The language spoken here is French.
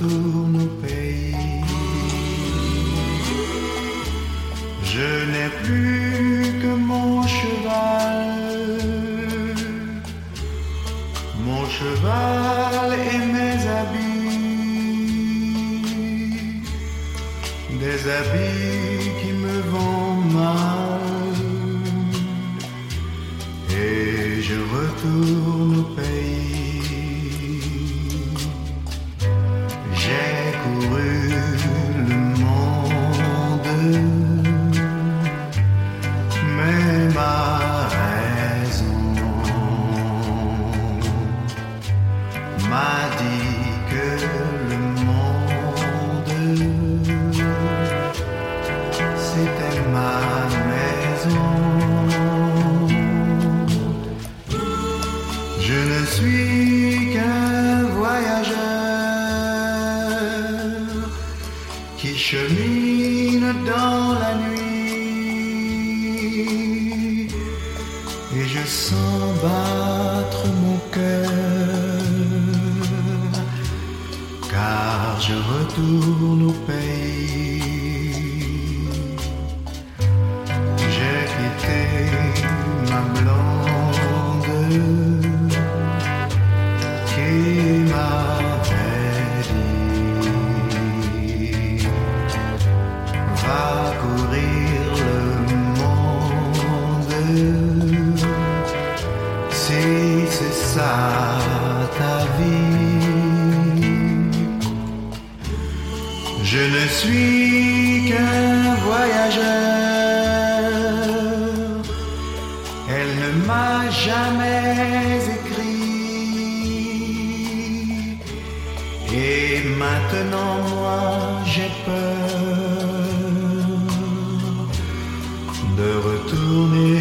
retourne au pays. Je n'ai plus que mon cheval et mes habits, des habits qui me vont mal, et je retourne au pays. J'ai couru le monde, mais ma raison m'a dit que le monde c'était ma maison. Je ne suis qu'un voyageur qui chemine dans la nuit, et je sens battre mon cœur, car je retourne au pays. J'ai quitté ma blonde qui m'avait dit: va courir le monde, si c'est ça ta vie. Je ne suis qu'un voyageur, elle ne m'a jamais écrit, et maintenant moi j'ai peur de retourner